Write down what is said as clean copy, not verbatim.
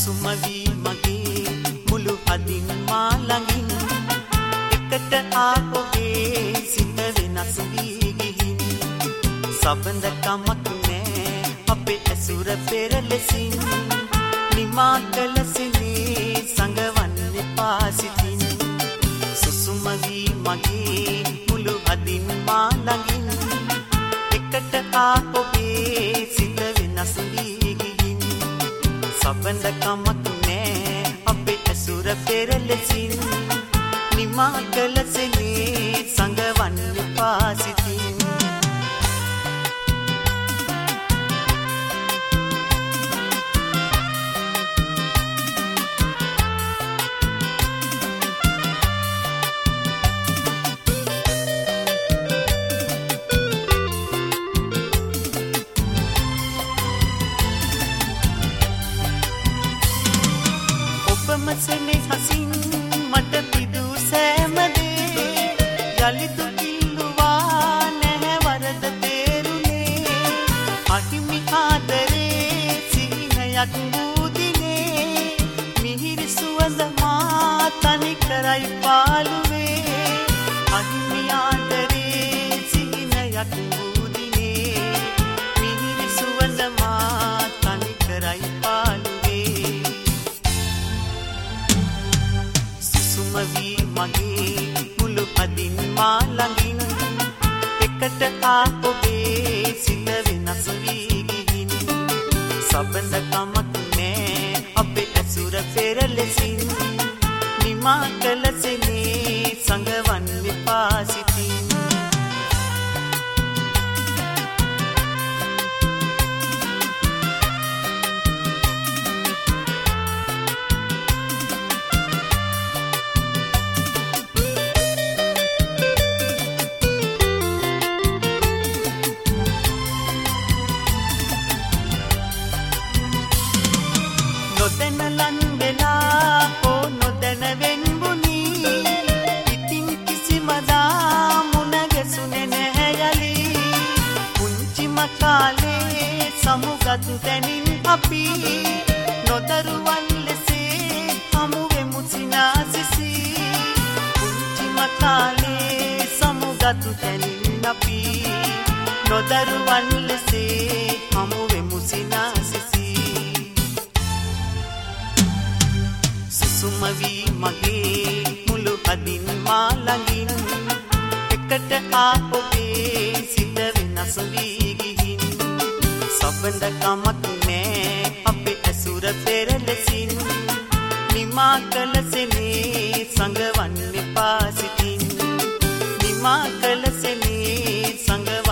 සුසුමවී මගේ මුළු හදින් මා ළඟින් එකට ආපොගේ සිත වෙනස් වී ගිහින් සබඳකමක් නෑ අපේ ඇසුර පෙර ලෙසින් නිමා කළ සිනේ සංගවන්නේ පාසිතින් සුසුමවී මගේ මුළු හදින් මා ළඟින් එකට ආපොගේ සිත වෙනස් වී ගිහින් සබඳකමක් නෑ අපේ ඇසුර පෙර ලෙසින් නිමා කළ සිනේ සංගවන්නේ පාසිතින් මසනේ හසින් මට පිදු සෑමදේ යලිතු කිල්ලුවා නැහැ වරද තේරුනේ අහිමි ආදරේ සිහිනයක් වූදිනේ මිහිරි සුවඳ මා තනි කරයි පාළුවේ අහිමි ආදරේ සිහිනයක් වූදිනේ මිහිරි සුවඳ මා තනි කරයි පාළුවේ සුසුමවී මගේ මුළු හදින් මා ළඟින් එකට ආපොගේ සිත වෙනස් වී ගිහින් සබඳකමක් නෑ අපේ ඇසුර පෙර ලෙසින් නිමා කළ සිනේ සංගවන්නේ පාසිතින් නොදැන ලන් වෙලා හෝ නොදැන වෙන්වුනි ඉතින් කිසිමදා මුණ ගැසුනේ නැහැ යලි පුංචිම කාලේ සමුගත් තැනින් අපි නොදරුවන් ලෙසේ හමු වෙමු සිනාසිසි පුංචිම කාලේ සමුගත් තැනින් අපි නොදරුවන් ලෙසේ හමු වෙමු සිනාසිසි සුසුමවී මගේ මුළු හදින් මා ළඟින් එකට ආපොගේ සිත වෙනස් වී ගිහින් සබඳකමක් නෑ අපේ ඇසුර පෙර ලෙසින් නිමා කළ සිනේ සංගවන්නේ පාසිතින් නිමා කළ සිනේ සංගවන්නේ